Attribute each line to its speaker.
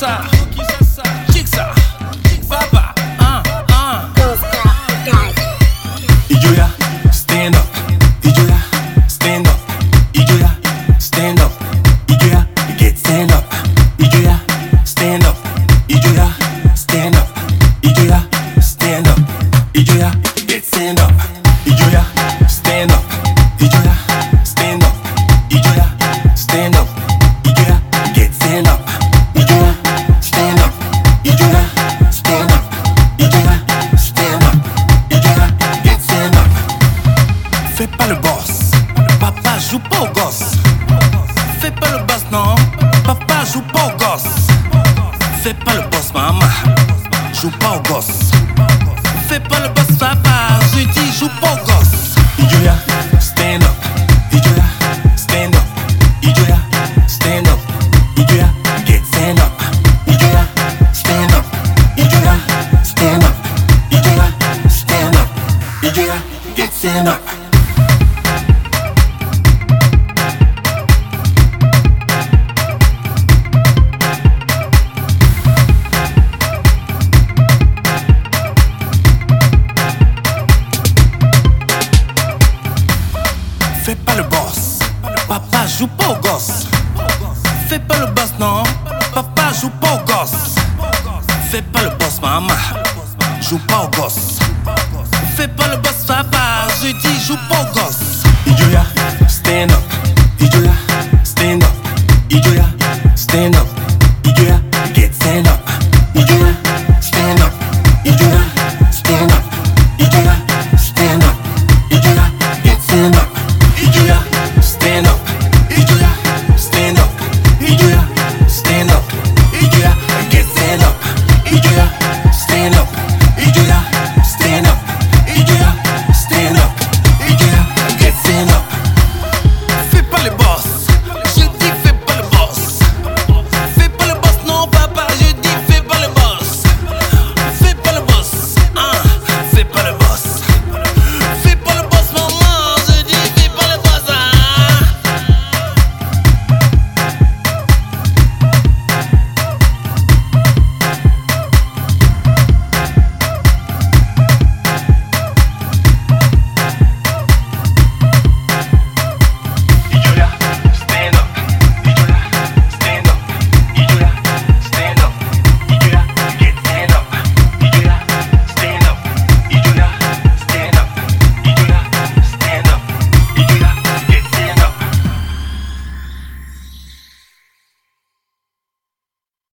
Speaker 1: ça? Kick ça. Papa,
Speaker 2: Ijoya, stand up. Ijoya, stand up. Ijoya, stand up. Ijoya, get stand up. Ijoya, stand up. Ijoya, stand up. Ijoya, stand up. Ijoya, get stand up. Ijoya, stand up. Ijoya, stand up. Ijoya, stand up. Ijoya, get stand up. Ijoya, stand up. Ijoya, stand up. Ijoya, stand up. Ijoya, get stand up. Fais pas le boss, papa joue pas au gosse. Fais pas le boss, non, papa joue pas au gosse. Fais pas le boss, maman, joue pas au gosse. Fais pas le boss, papa, je dis joue pas au gosse. Ijoya, stand up. Ijoya, stand up. Ijoya, stand up. Ijoya, get stand up. Ijoya, stand up. Ijoya, stand up. Ijoya, stand up. Ijoya, get stand up. Fais pas le boss, papa joue pas au gosse. Fais pas le boss, non, papa joue pas au gosse. Fais pas le boss, maman, joue pas au gosse. Fais pas le boss, papa, je dis joue pas au gosse.